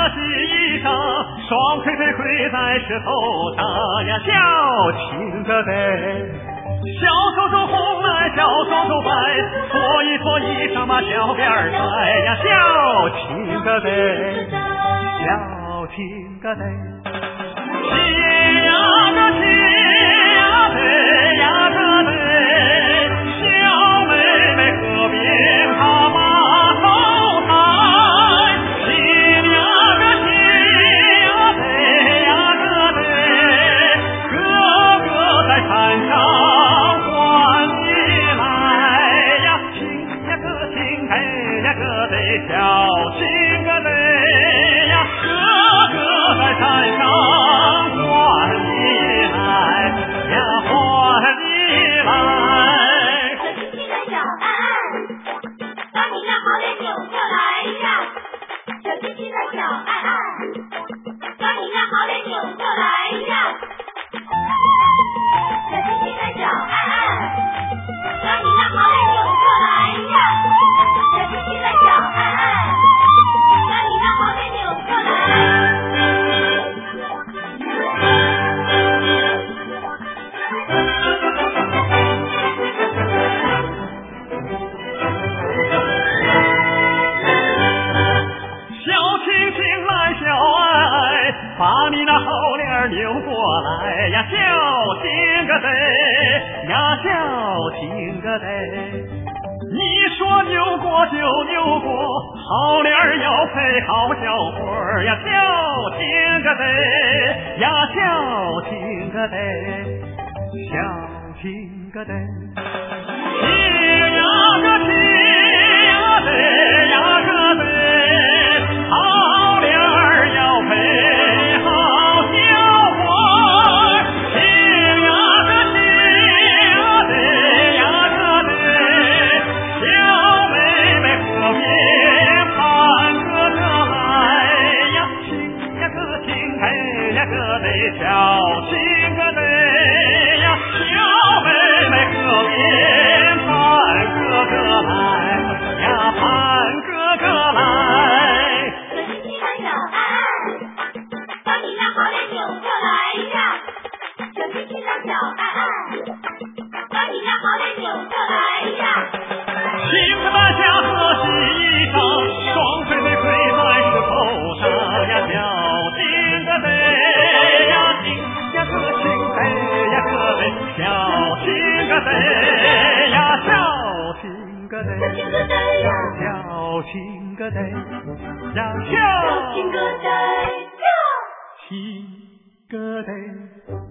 洗衣裳，双腿腿跪在石头上呀，小情个得，小手手红来小手手白，搓一搓衣裳把小辫儿拽呀，小情个得，小情个得，亲呀个亲呀得呀个得，小妹妹河边她马头抬，亲呀个亲呀得呀个得，哥哥在山上还你来呀，亲呀个亲得呀个得，小亲个得呀，哥哥在山上还你来呀，还你来。 小亲亲的小安安，把你那好脸扭过来呀！小亲亲的小安安，把你那好脸扭过来呀！小亲亲的小安安，把你那好脸扭过来呀！小亲亲的小安安，把你那好脸扭过来。 小亲亲来小爱，把你那好脸扭过来呀，小亲个得呀，小亲个得。你说扭过就扭过，好脸要配好小伙儿呀，小亲个得呀，小亲个得，小亲个得，亲呀个亲呀得呀个得，好脸儿要配好小伙儿，亲呀个亲呀得呀个得，小妹妹河边盼哥哥来呀，亲呀个亲得呀个得，小亲个得呀，小妹妹河边盼哥哥来呀，盼哥哥来。 小亲亲的小安安，把你那好脸扭过来呀！小亲亲的小安安，把你那好脸扭过来呀！ 亲自把下河洗衣裳，双腿腿跪在石头上呀，小亲个得呀，亲呀个亲得呀个得，小亲个得呀，小亲个得， 小亲个得呀， 小亲个得呀， 小亲个得呀， 亲个得。